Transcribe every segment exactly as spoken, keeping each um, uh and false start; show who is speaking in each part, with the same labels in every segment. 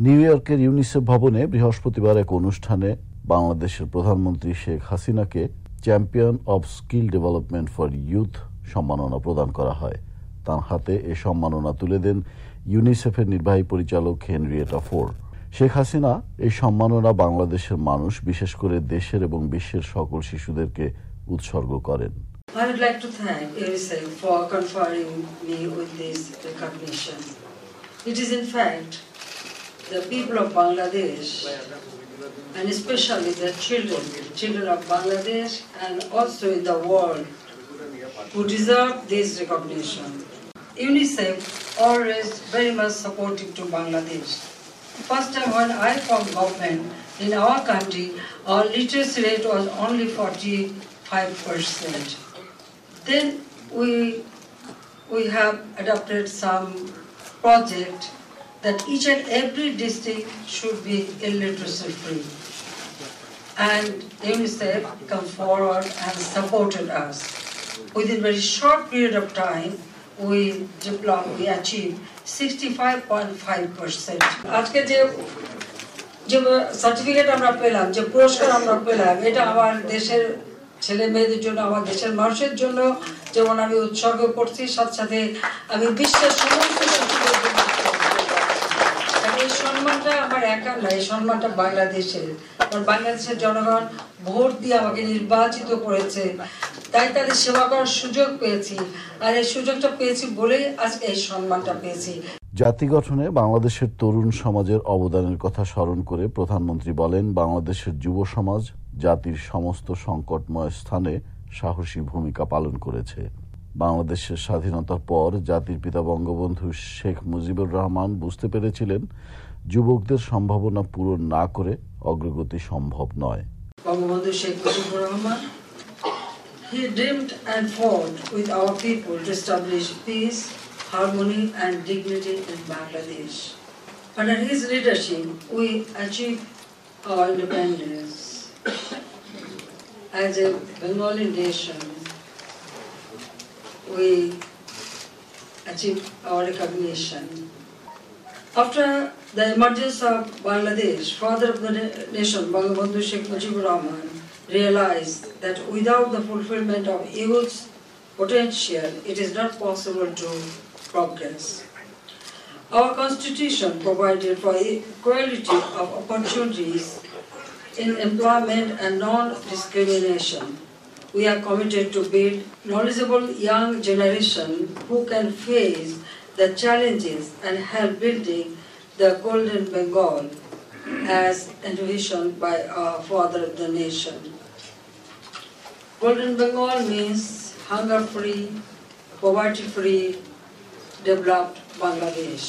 Speaker 1: New ইয়র্কের UNICEF ভবনে বৃহস্পতিবার এক অনুষ্ঠানে বাংলাদেশের প্রধানমন্ত্রী শেখ হাসিনাকে champion of skill development for youth সম্মাননা প্রদান করা হয়। তাঁর হাতে এ সম্মাননা তুলে দেন ইউনিসেফের নির্বাহী পরিচালক হেনরিয়েটা ফোর। শেখ হাসিনা এই সম্মাননা বাংলাদেশের মানুষ, বিশেষ করে দেশের এবং বিশ্বের সকল শিশুদেরকে উৎসর্গ করেন।
Speaker 2: I would like to thank UNICEF for conferring me with this recognition. It is in fact the people of Bangladesh, and especially the children, children of Bangladesh and also in the world, who deserve this recognition. UNICEF always very much supportive to Bangladesh. First time when I formed government in our country, our literacy rate was only forty-five percent. Then we we have adopted some project that each and every district should be illiteracy free. And UNICEF come forward and supported us. Within a very short period of time, we developed, we achieved sixty-five point five percent. আজকে যে যে certificate আমরা পেলাম, যে পুরস্কার আমরা পেলাম, এটা আমার দেশের ছেলে মেয়েদের জন্য, আমার দেশের মানুষের জন্য যেমন আমি উৎসর্গ করছি, সাথে সাথে আমি বিশ্বের সমস্ত শিশুদের জন্য। এই সম্মানটা আমার একা না, এই সম্মানটা বাংলাদেশের। কারণ বাংলাদেশের জনগণ ভোট দিয়ে আমাকে নির্বাচিত করেছে, তাই তাদের সেবা করার সুযোগ পেয়েছি, আর এই সুযোগটা পেয়েছি বলেই আজকে এই সম্মানটা পেয়েছি।
Speaker 1: জাতি গঠনে বাংলাদেশের তরুণ সমাজের অবদানের কথা স্মরণ করে প্রধানমন্ত্রী বলেন, বাংলাদেশের যুব সমাজ জাতির সমস্ত সংকটময় স্থানে সাহসী ভূমিকা পালন করেছে। বাংলাদেশের স্বাধীনতার পর জাতির পিতা বঙ্গবন্ধু শেখ মুজিবুর রহমান বুঝতে পেরেছিলেন, যুবকদের সম্ভাবনা পূরণ না করে অগ্রগতি সম্ভব নয়।
Speaker 2: Bangabandhu Sheikh Mujibur Rahman, he dreamed and fought with our people to establish peace, harmony and dignity in Bangladesh. Under his leadership, we achieved our independence. As a Bengali nation, we achieved our recognition. After the emergence of Bangladesh, father of the nation, Bangabandhu Sheikh Mujibur Rahman, realized that without the fulfillment of youth's potential, it is not possible to progress. Our constitution provided for equality of opportunities in employment and non-discrimination. We are committed to build knowledgeable young generation who can face the challenges and help building the Golden Bengal as envisioned by our father of the nation. Golden Bengal means hunger-free, poverty-free, developed Bangladesh.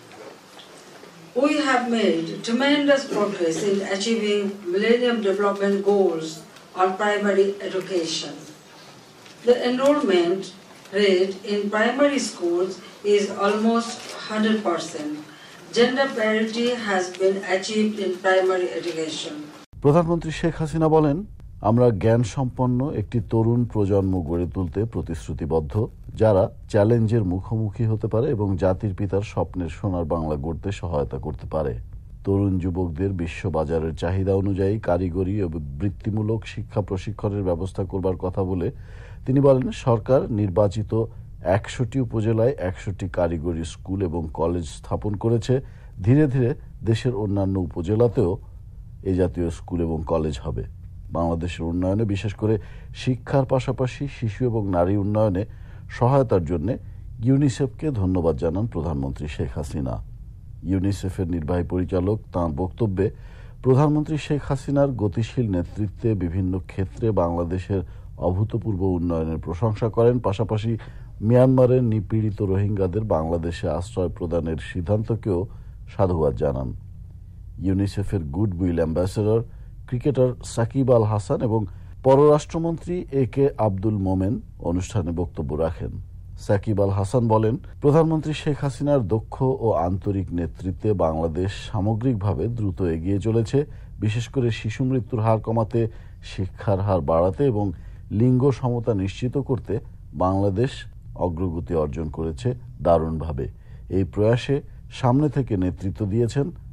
Speaker 2: We have made tremendous progress in achieving Millennium Development Goals on primary education. The enrollment rate in primary schools is almost one hundred percent. Gender parity has been achieved in primary education.
Speaker 1: প্রধানমন্ত্রী শেখ হাসিনা বলেন, আমরা জ্ঞান সম্পন্ন একটি তরুণ প্রজন্ম গড়ে তুলতে প্রতিশ্রুতিবদ্ধ, যারা চ্যালেঞ্জের মুখোমুখি হতে পারে এবং জাতির পিতার স্বপ্নের সোনার বাংলা গড়তে সহায়তা করতে পারে। তরুণ যুবকদের বিশ্ববাজারের চাহিদা অনুযায়ী কারিগরি ও বৃত্তিমূলক শিক্ষা প্রশিক্ষণের ব্যবস্থা করবার কথা বলে তিনি বলেন, সরকার নির্বাচিত একশোটি উপজেলায় একশোটি কারিগরি স্কুল এবং কলেজ স্থাপন করেছে। ধীরে ধীরে দেশের অন্যান্য উপজেলাতেও এ জাতীয় স্কুল এবং কলেজ হবে। বাংলাদেশের উন্নয়নে, বিশেষ করে শিক্ষার পাশাপাশি শিশু এবং নারী উন্নয়নে সহায়তার জন্য ইউনিসেফকে ধন্যবাদ জানান প্রধানমন্ত্রী শেখ হাসিনা। ইউনিসেফের নির্বাহী পরিচালক তাঁর বক্তব্যে প্রধানমন্ত্রী শেখ হাসিনার গতিশীল নেতৃত্বে বিভিন্ন ক্ষেত্রে বাংলাদেশের অভূতপূর্ব উন্নয়নের প্রশংসা করেন। পাশাপাশি মিয়ানমারের নিপীড়িত রোহিঙ্গাদের বাংলাদেশে আশ্রয় প্রদানের সিদ্ধান্তকেও সাধুবাদ জানান। ইউনিসেফের goodwill ambassador cricketer Shakib Al Hasan এবং পররাষ্ট্রমন্ত্রী এ কে আব্দুল মোমেন অনুষ্ঠানে বক্তব্য রাখেন। সাকিব আল হাসান বলেন, প্রধানমন্ত্রী শেখ হাসিনার দক্ষ ও আন্তরিক নেতৃত্বে বাংলাদেশ সামগ্রিকভাবে দ্রুত এগিয়ে চলেছে। বিশেষ করে শিশু মৃত্যুর হার কমাতে, শিক্ষার হার বাড়াতে এবং লিঙ্গ সমতা নিশ্চিত করতে বাংলাদেশ অগ্রগতি অর্জন করেছে দারুণভাবে। এই প্রয়াসে সামনে থেকে নেতৃত্ব দিয়েছেন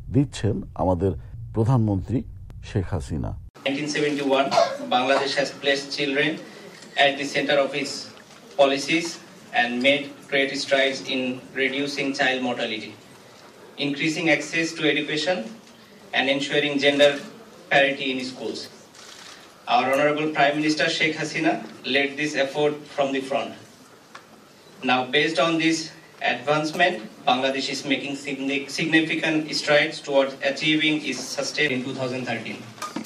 Speaker 1: দিচ্ছেন আমাদের প্রধানমন্ত্রী Sheikh Hasina.
Speaker 3: nineteen seventy-one, Bangladesh has placed children at the center of its policies and made great strides in reducing child mortality, increasing access to education, and ensuring gender parity in schools. Our Honorable Prime Minister Sheikh Hasina led this effort from the front. Now, based on this advancement, Bangladesh is making significant strides towards achieving its sustained in twenty thirteen.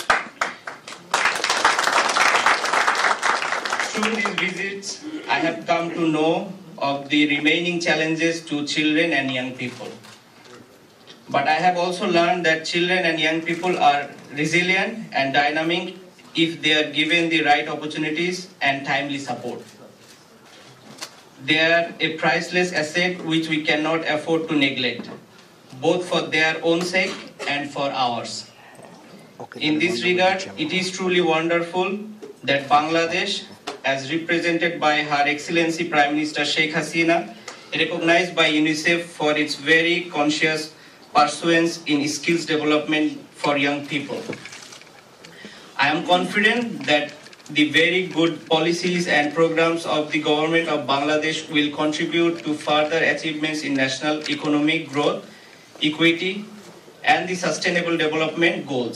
Speaker 3: Through these visits, I have come to know of the remaining challenges to children and young people. But I have also learned that children and young people are resilient and dynamic if they are given the right opportunities and timely support. They are a priceless asset which we cannot afford to neglect, both for their own sake and for ours. In this regard, it is truly wonderful that Bangladesh, as represented by Her Excellency Prime Minister Sheikh Hasina, recognized by UNICEF for its very conscious pursuance in skills development for young people. I am confident that the very good policies and programs of the government of Bangladesh will contribute to further achievements in national economic growth, equity, and the sustainable development goals.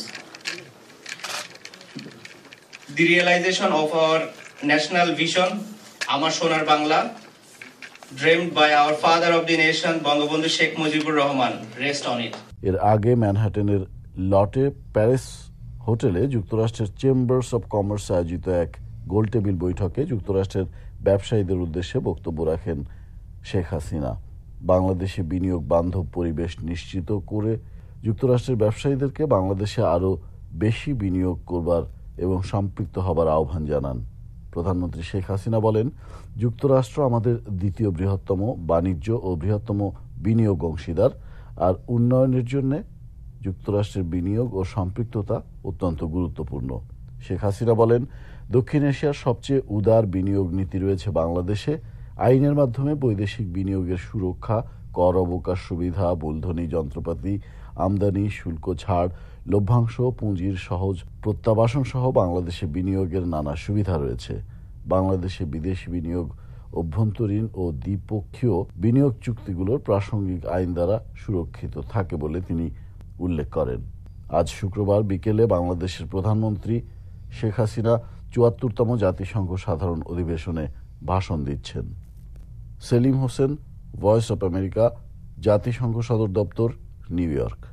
Speaker 3: The realization of our national vision, Amar Sonar Bangla, dreamed by our father of the nation, Bangabandhu Sheikh Mujibur Rahman, rest on it.
Speaker 1: এর আগে ম্যানহাটেনের লটে Paris হোটেলে যুক্তরাষ্ট্রের chambers of commerce আয়োজিত এক গোলটেবিল বৈঠকে যুক্তরাষ্ট্রের ব্যবসায়ীদের উদ্দেশ্যে বক্তব্য রাখেন শেখ হাসিনা। বাংলাদেশে বিনিয়োগ বান্ধব পরিবেশ নিশ্চিত করে যুক্তরাষ্ট্রের ব্যবসায়ীদেরকে বাংলাদেশে আরও বেশি বিনিয়োগ করবার এবং সম্পৃক্ত হবার আহ্বান জানান। প্রধানমন্ত্রী শেখ হাসিনা বলেন, যুক্তরাষ্ট্র আমাদের দ্বিতীয় বৃহত্তম বাণিজ্য ও বৃহত্তম বিনিয়োগ অংশীদার, আর উন্নয়নের জন্য যুক্তরাষ্ট্রের বিনিয়োগ ও সম্পৃক্ততা অত্যন্ত গুরুত্বপূর্ণ। শেখ হাসিনা বলেন, দক্ষিণ এশিয়ার সবচেয়ে উদার বিনিয়োগ নীতি রয়েছে বাংলাদেশে। আইনের মাধ্যমে বৈদেশিক বিনিয়োগের সুরক্ষা, কর অবকাশ সুবিধা, মূলধনী যন্ত্রপাতি, আমদানি শুল্ক ছাড়, লভ্যাংশ, পুঁজির সহজ প্রত্যাবাসন সহ বাংলাদেশে বিনিয়োগের নানা সুবিধা রয়েছে। বাংলাদেশে বিদেশি বিনিয়োগ অভ্যন্তরীণ ও দ্বিপক্ষীয় বিনিয়োগ চুক্তিগুলোর প্রাসঙ্গিক আইন দ্বারা সুরক্ষিত থাকে বলে তিনি উল্লেখ করেন। আজ শুক্রবার বিকেলে বাংলাদেশের প্রধানমন্ত্রী শেখ হাসিনা চুয়াত্তরতম জাতিসংঘ সাধারণ অধিবেশনে ভাষণ দিচ্ছেন। Salim Hossain, Voice of America, জাতিসংঘ সদর দপ্তর, নিউ ইয়র্ক।